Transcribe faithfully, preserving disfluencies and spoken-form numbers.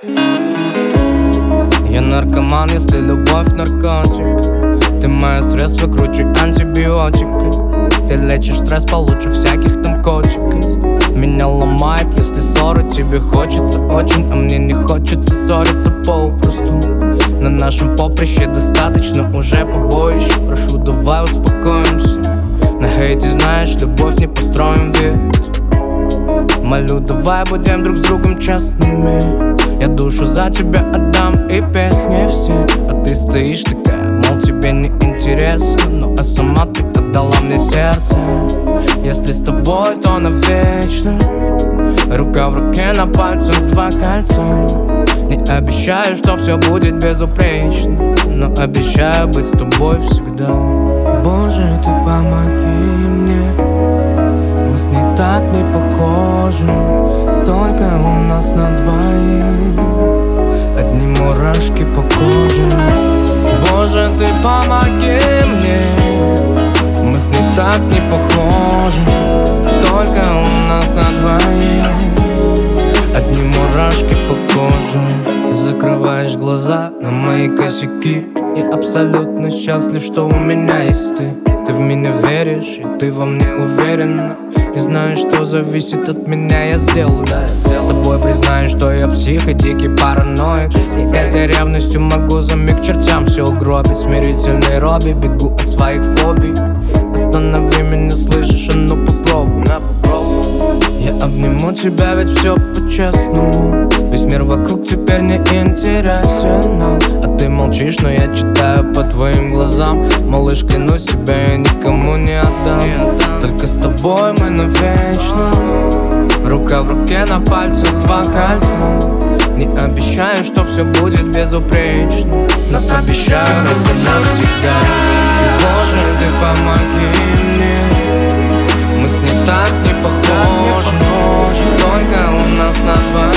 Я наркоман, если любовь наркотик. Ты мое средство круче антибиотика. Ты лечишь стресс получше всяких там котиков. Меня ломает, если ссоры тебе хочется очень, а мне не хочется ссориться попросту. На нашем поприще достаточно уже побоищ. Прошу, давай успокоимся. На хейте, знаешь, любовь не построим ведь. Молю, давай будем друг с другом честными. Я душу за тебя отдам и песни все. А ты стоишь такая, мол, тебе не интересно. Ну а сама ты отдала мне сердце. Если с тобой, то навечно. Рука в руке, на пальцах два кольца. Не обещаю, что все будет безупречно, но обещаю быть с тобой всегда. Боже, ты помоги мне. Мы с ней так не похожи. Только у нас на двоих одни мурашки по коже. Боже, ты помоги мне. Мы с ней так не похожи. Только у нас на двоих одни мурашки по коже. Ты закрываешь глаза на мои косяки. Я абсолютно счастлив, что у меня есть ты. Ты в меня веришь, и ты во мне уверена. И знаешь, что зависит от меня, я сделаю. С тобой признаю, что я псих и дикий параноик. И этой ревностью могу за миг чертям все угробить. Смирительный Робби, бегу от своих фобий. Останови меня, слышишь, а ну попробуй. Я обниму тебя, ведь все по-честному. Весь мир вокруг теперь не интересен нам. А ты молчишь, но я читаю по твоим глазам. Малыш, клянусь себе, я никому не отдам. Только с тобой мы навечно. Рука в руке, на пальцах два кольца. Не обещаю, что все будет безупречно, но обещаю раз и навсегда. Боже, ты помоги мне. Мы с ней так не похожи. Только у нас на двоих